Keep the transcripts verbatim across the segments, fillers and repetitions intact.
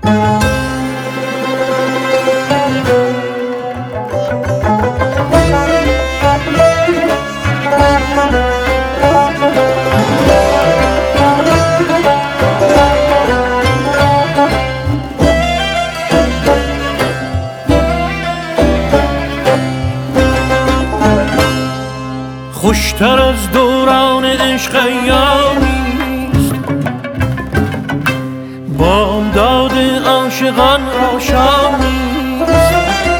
خوشتر از دوران عشق ایامیست، بامداد عاشقان را شامیست.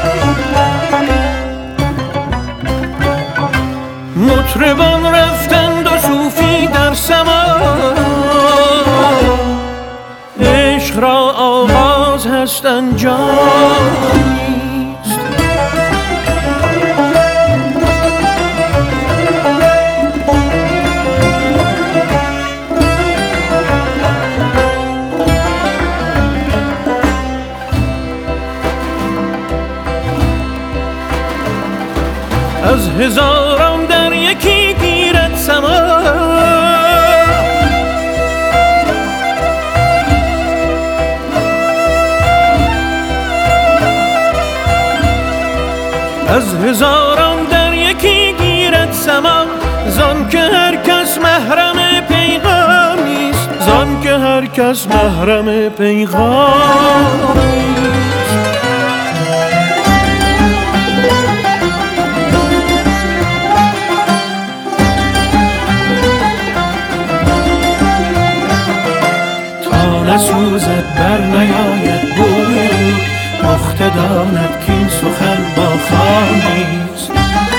مطربان رفتند و صوفی در سماع، عشق را آغاز هست انجام. از هزاران در یکی گیرد سما، از هزاران در یکی گیرد سما. زان که هر کس محرم پیغامیست، زان که هر کس محرم پیغامیست. نسوزد بر نیاید بوی رو، پخته داند کین سخن با خامیست.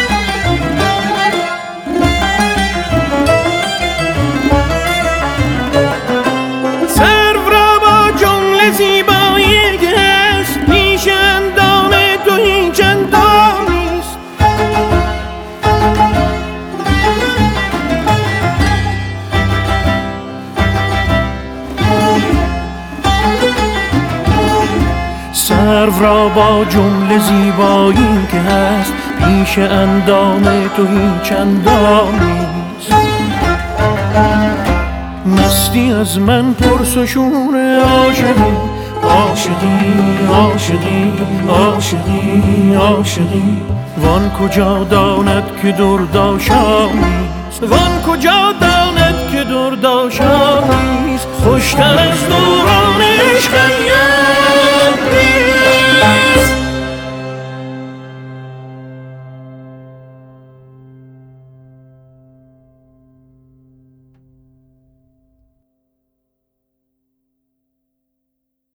سرو را با جمله زیبایی است، پیش اندام تو هیچ اندامیست. سرو را با جمله زیبایی که هست، پیش اندام تو هیچ اندامیست. مستی از من پرس و شور عاشقی، عاشقی عاشقی عاشقی عاشقی. وان کجا داند که دردآشامیست، وان کجا داند که دردآشامیست. خوشتر از دوران عشق